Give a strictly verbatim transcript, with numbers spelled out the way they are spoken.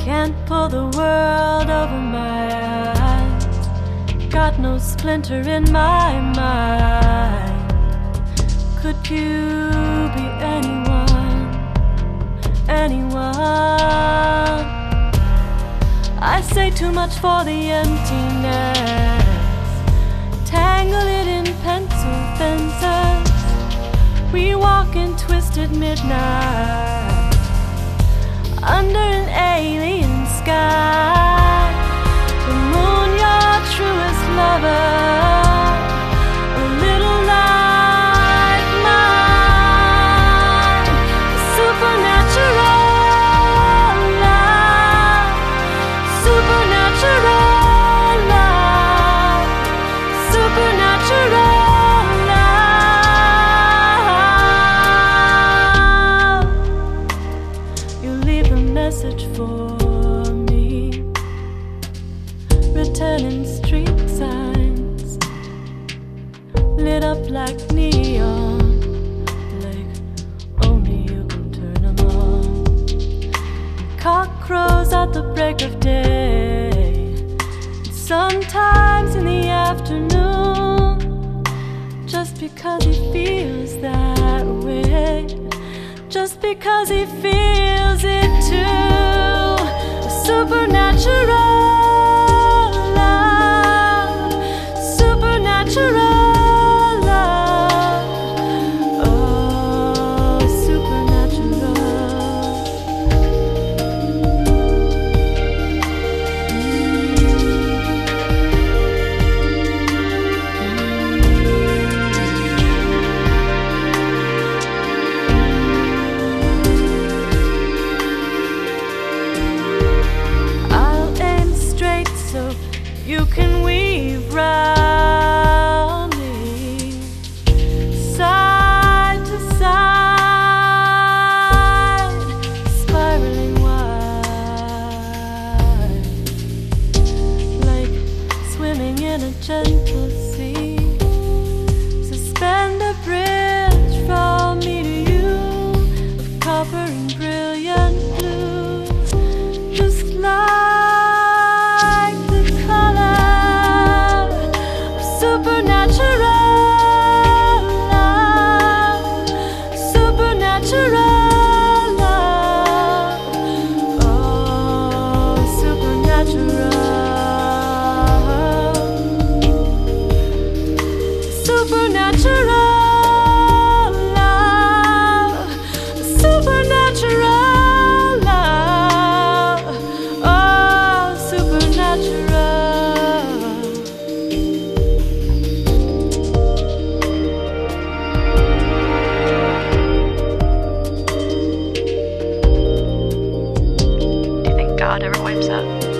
Can't pull the world over my eyes. Got no splinter in my mind. Could you be anyone, anyone? I say too much for the emptiness. Tangle it in pencil fences. We walk in twisted midnight under an alien sky. The moon, your truest lover, a little like mine. Supernatural love, supernatural love, supernatural love. You leave a message for me, written in street signs, lit up like neon, like only you can turn them on. Cock crows at the break of day, and sometimes in the afternoon, just because he feels that way, just because he feels it too. A supernatural love, supernatural love, oh, supernatural. I'll aim straight so you can weave round me, side to side, spiraling wide, like swimming in a gentle sea. Suspend a bridge from me to you, of copper and brilliant blue, just like the color of supernatural love, supernatural love, oh, supernatural, supernatural love, supernatural love, oh, supernatural. Do you think God ever wipes out